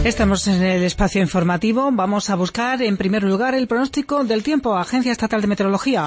Estamos en el espacio informativo. Vamos a buscar en primer lugar el pronóstico del tiempo. Agencia Estatal de Meteorología.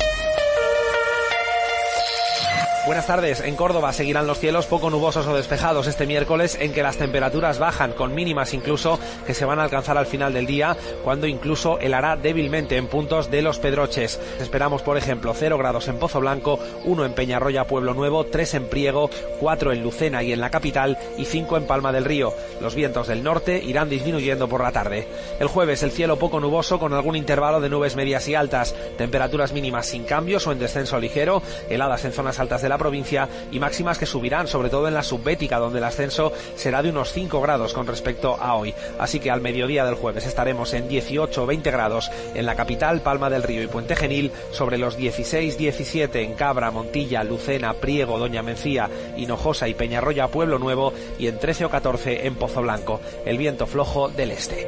Buenas tardes. En Córdoba seguirán los cielos poco nubosos o despejados este miércoles, en que las temperaturas bajan, con mínimas incluso que se van a alcanzar al final del día, cuando incluso helará débilmente en puntos de Los Pedroches. Esperamos, por ejemplo, 0 grados en Pozo Blanco, 1 en Peñarroya, Pueblo Nuevo, 3 en Priego, 4 en Lucena y en la capital y 5 en Palma del Río. Los vientos del norte irán disminuyendo por la tarde. El jueves el cielo poco nuboso, con algún intervalo de nubes medias y altas, temperaturas mínimas sin cambios o en descenso ligero, heladas en zonas altas de la provincia y máximas que subirán, sobre todo en la subbética, donde el ascenso será de unos 5 grados con respecto a hoy. Así que al mediodía del jueves estaremos en 18 o 20 grados en la capital, Palma del Río y Puente Genil, sobre los 16-17 en Cabra, Montilla, Lucena, Priego, Doña Mencía, Hinojosa y Peñarroya, Pueblo Nuevo, y en 13 o 14 en Pozo Blanco. El viento flojo del este.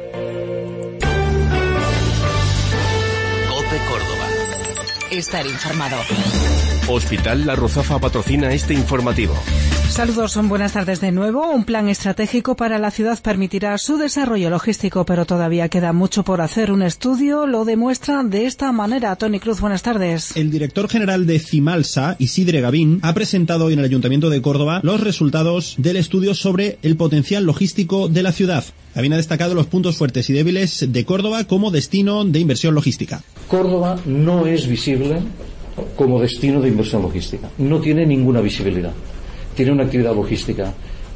COPE Córdoba. Estar informado. Hospital La Ruzafa patrocina este informativo. Saludos, buenas tardes de nuevo. Un plan estratégico para la ciudad permitirá su desarrollo logístico, pero todavía queda mucho por hacer. Un estudio lo demuestra de esta manera. Tony Cruz, buenas tardes. El director general de Cimalsa, Isidre Gavín, ha presentado hoy en el Ayuntamiento de Córdoba los resultados del estudio sobre el potencial logístico de la ciudad. Gavín ha destacado los puntos fuertes y débiles de Córdoba como destino de inversión logística. Córdoba no es visible como destino de inversión logística. No tiene ninguna visibilidad. Tiene una actividad logística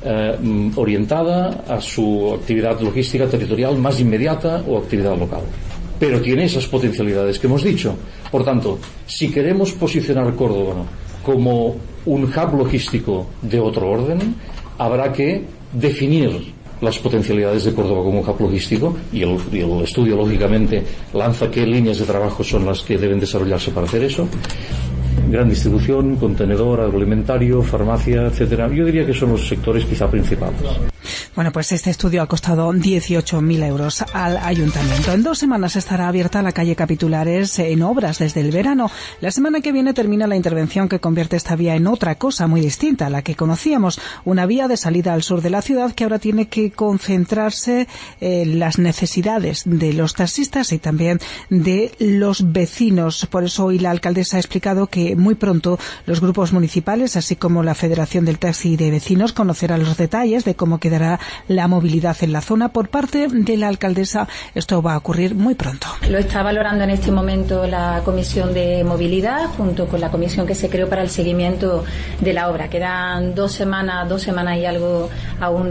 orientada a su actividad logística territorial más inmediata o actividad local. Pero tiene esas potencialidades que hemos dicho. Por tanto, si queremos posicionar Córdoba como un hub logístico de otro orden, habrá que definir las potencialidades de Córdoba como un hub logístico, y el estudio lógicamente lanza qué líneas de trabajo son las que deben desarrollarse para hacer eso. Gran distribución, contenedor, agroalimentario, farmacia, etcétera. Yo diría que son los sectores quizá principales. Bueno, pues este estudio ha costado 18.000 euros al ayuntamiento. En 2 semanas estará abierta la calle Capitulares en obras desde el verano. La semana que viene termina la intervención que convierte esta vía en otra cosa muy distinta a la que conocíamos. Una vía de salida al sur de la ciudad que ahora tiene que concentrarse en las necesidades de los taxistas y también de los vecinos. Por eso hoy la alcaldesa ha explicado que muy pronto los grupos municipales, así como la Federación del Taxi y de Vecinos, conocerán los detalles de cómo quedará la movilidad en la zona. Por parte de la alcaldesa, esto va a ocurrir muy pronto. Lo está valorando en este momento la Comisión de Movilidad, junto con la comisión que se creó para el seguimiento de la obra. Quedan 2 semanas y algo aún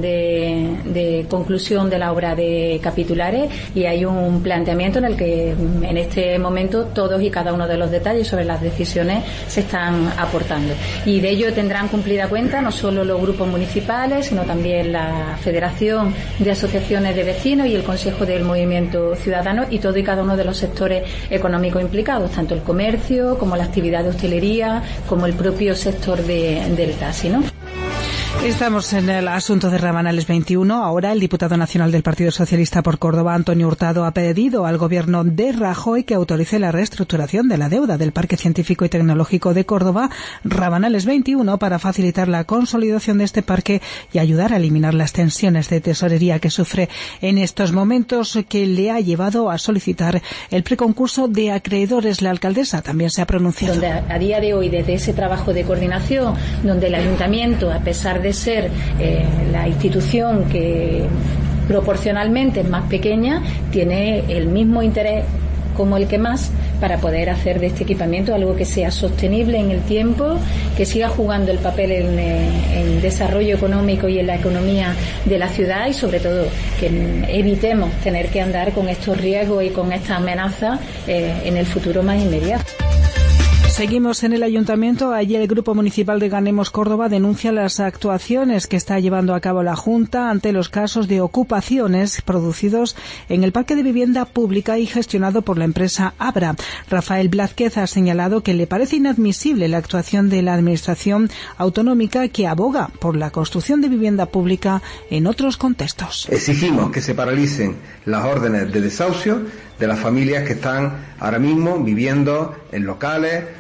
de conclusión de la obra de Capitulares, y hay un planteamiento en el que en este momento todos y cada uno de los detalles sobre las decisiones se están aportando. Y de ello tendrán cumplida cuenta no solo los grupos municipales, sino también la Federación de Asociaciones de Vecinos y el Consejo del Movimiento Ciudadano, y todo y cada uno de los sectores económicos implicados, tanto el comercio como la actividad de hostelería, como el propio sector del taxi, ¿no? Estamos en el asunto de Rabanales 21. Ahora el diputado nacional del Partido Socialista por Córdoba, Antonio Hurtado, ha pedido al gobierno de Rajoy que autorice la reestructuración de la deuda del Parque Científico y Tecnológico de Córdoba, Rabanales 21, para facilitar la consolidación de este parque y ayudar a eliminar las tensiones de tesorería que sufre en estos momentos, que le ha llevado a solicitar el preconcurso de acreedores. La alcaldesa también se ha pronunciado. Donde a día de hoy, desde ese trabajo de coordinación, donde el ayuntamiento, a pesar de ser la institución que proporcionalmente es más pequeña, tiene el mismo interés como el que más para poder hacer de este equipamiento algo que sea sostenible en el tiempo, que siga jugando el papel en el desarrollo económico y en la economía de la ciudad, y sobre todo que evitemos tener que andar con estos riesgos y con estas amenazas en el futuro más inmediato. Seguimos en el ayuntamiento. Ayer el Grupo Municipal de Ganemos Córdoba denuncia las actuaciones que está llevando a cabo la Junta ante los casos de ocupaciones producidos en el parque de vivienda pública y gestionado por la empresa Abra. Rafael Blázquez ha señalado que le parece inadmisible la actuación de la Administración autonómica, que aboga por la construcción de vivienda pública en otros contextos. Exigimos que se paralicen las órdenes de desahucio de las familias que están ahora mismo viviendo en locales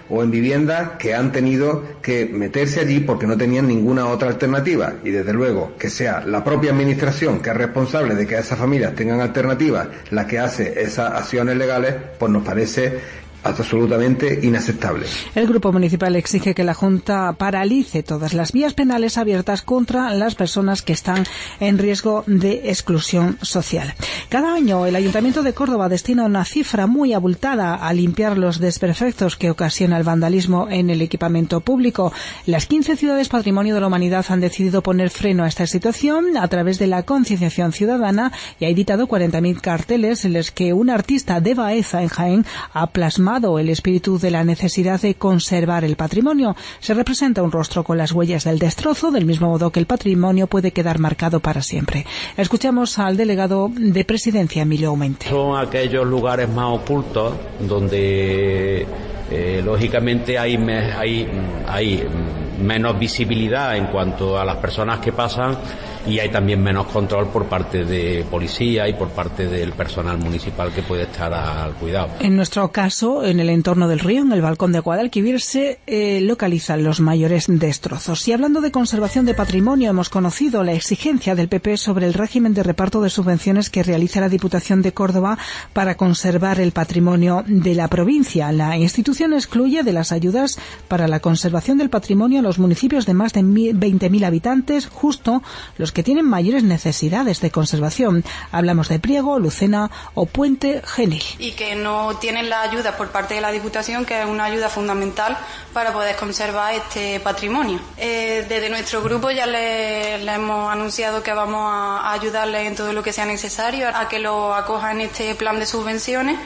o en viviendas que han tenido que meterse allí porque no tenían ninguna otra alternativa. Y desde luego que sea la propia administración que es responsable de que esas familias tengan alternativas la que hace esas acciones legales, pues nos parece absolutamente inaceptable. El Grupo Municipal exige que la Junta paralice todas las vías penales abiertas contra las personas que están en riesgo de exclusión social. Cada año el Ayuntamiento de Córdoba destina una cifra muy abultada a limpiar los desperfectos que ocasiona el vandalismo en el equipamiento público. Las 15 ciudades Patrimonio de la Humanidad han decidido poner freno a esta situación a través de la concienciación ciudadana y ha editado 40.000 carteles en los que un artista de Baeza, en Jaén, ha plasmado el espíritu de la necesidad de conservar el patrimonio. Se representa un rostro con las huellas del destrozo, del mismo modo que el patrimonio puede quedar marcado para siempre. Escuchamos al delegado de Presidencia, Emilio Aumente. Son aquellos lugares más ocultos donde lógicamente hay menos visibilidad en cuanto a las personas que pasan y hay también menos control por parte de policía y por parte del personal municipal que puede estar al cuidado. En nuestro caso, en el entorno del río, en el balcón de Guadalquivir, se localizan los mayores destrozos. Y hablando de conservación de patrimonio, hemos conocido la exigencia del PP sobre el régimen de reparto de subvenciones que realiza la Diputación de Córdoba para conservar el patrimonio de la provincia. La institución excluye de las ayudas para la conservación del patrimonio a los municipios de más de 20.000 habitantes, justo los que tienen mayores necesidades de conservación. Hablamos de Priego, Lucena o Puente Genil. Y que no tienen la ayuda por parte de la Diputación, que es una ayuda fundamental para poder conservar este patrimonio. Desde nuestro grupo ya le hemos anunciado que vamos a ayudarles en todo lo que sea necesario a que lo acojan en este plan de subvenciones.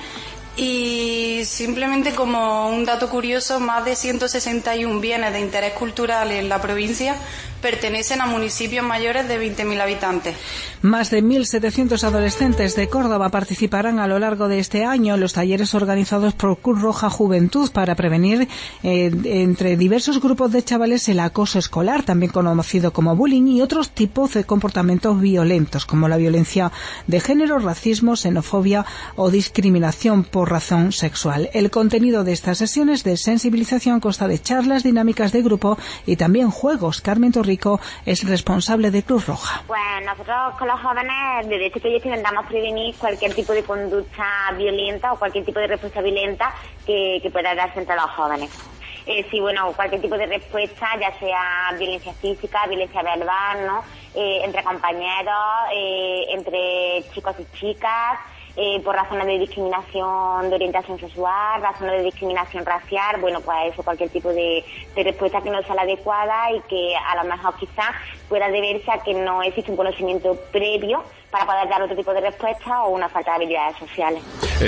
Y simplemente como un dato curioso, más de 161 bienes de interés cultural en la provincia pertenecen a municipios mayores de 20.000 habitantes. Más de 1.700 adolescentes de Córdoba participarán a lo largo de este año en los talleres organizados por Cruz Roja Juventud para prevenir entre diversos grupos de chavales el acoso escolar, también conocido como bullying, y otros tipos de comportamientos violentos, como la violencia de género, racismo, xenofobia o discriminación por razón sexual. El contenido de estas sesiones de sensibilización consta de charlas, dinámicas de grupo y también juegos. Carmen Torrico es responsable de Cruz Roja. Pues nosotros con los jóvenes desde este proyecto intentamos prevenir cualquier tipo de conducta violenta o cualquier tipo de respuesta violenta que pueda darse entre los jóvenes. Cualquier tipo de respuesta, ya sea violencia física, violencia verbal, ¿no? Entre compañeros, entre chicos y chicas, por razones de discriminación de orientación sexual, razones de discriminación racial, cualquier tipo de respuesta que no sea la adecuada y que a lo mejor quizás pueda deberse a que no existe un conocimiento previo para poder dar otro tipo de respuesta o una falta de habilidades sociales.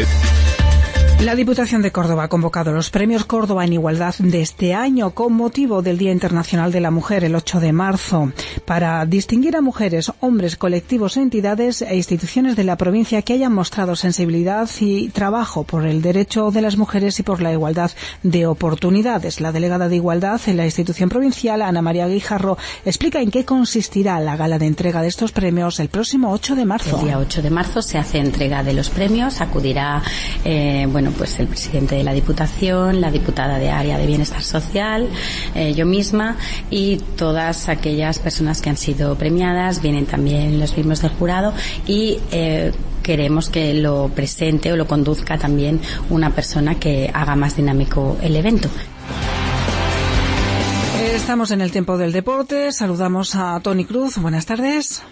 La Diputación de Córdoba ha convocado los Premios Córdoba en Igualdad de este año con motivo del Día Internacional de la Mujer, el 8 de marzo, para distinguir a mujeres, hombres, colectivos, entidades e instituciones de la provincia que hayan mostrado sensibilidad y trabajo por el derecho de las mujeres y por la igualdad de oportunidades. La delegada de Igualdad en la institución provincial, Ana María Guijarro, explica en qué consistirá la gala de entrega de estos premios el próximo 8 de marzo. El día 8 de marzo se hace entrega de los premios, acudirá el presidente de la Diputación, la diputada de Área de Bienestar Social, yo misma y todas aquellas personas que han sido premiadas. Vienen también los miembros del jurado y queremos que lo presente o lo conduzca también una persona que haga más dinámico el evento. Estamos en el tiempo del deporte. Saludamos a Toni Cruz. Buenas tardes.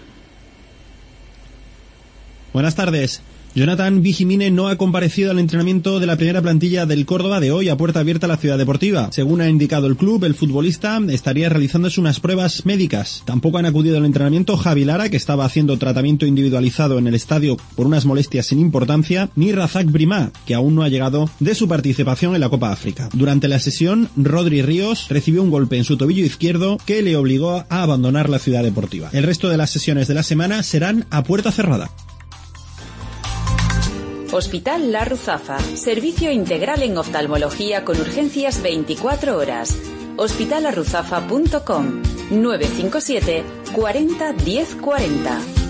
Buenas tardes. Jonathan Vigimine no ha comparecido al entrenamiento de la primera plantilla del Córdoba de hoy a puerta abierta a la Ciudad Deportiva. Según ha indicado el club, el futbolista estaría realizándose unas pruebas médicas. Tampoco han acudido al entrenamiento Javi Lara, que estaba haciendo tratamiento individualizado en el estadio por unas molestias sin importancia, ni Razak Brimá, que aún no ha llegado de su participación en la Copa África. Durante la sesión, Rodri Ríos recibió un golpe en su tobillo izquierdo que le obligó a abandonar la Ciudad Deportiva. El resto de las sesiones de la semana serán a puerta cerrada. Hospital La Ruzafa, servicio integral en oftalmología con urgencias 24 horas. hospitalarruzafa.com 957 40 10 40.